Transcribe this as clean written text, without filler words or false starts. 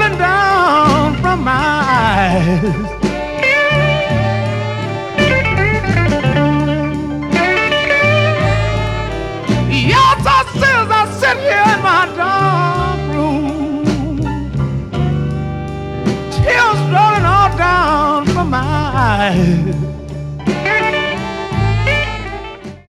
rolling down from my eyes. Yes, I says I sit here in my dark room, tears rolling all down from my eyes.